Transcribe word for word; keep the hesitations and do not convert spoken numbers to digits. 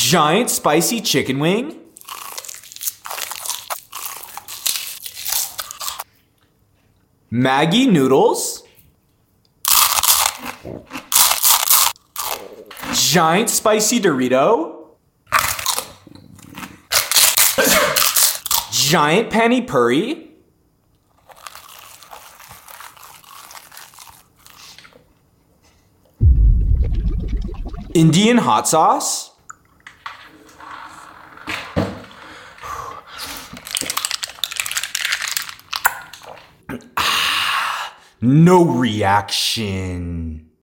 Giant spicy chicken wing. Maggi noodles. Giant spicy Dorito. Giant pani puri. Indian hot sauce. Ah, no reaction.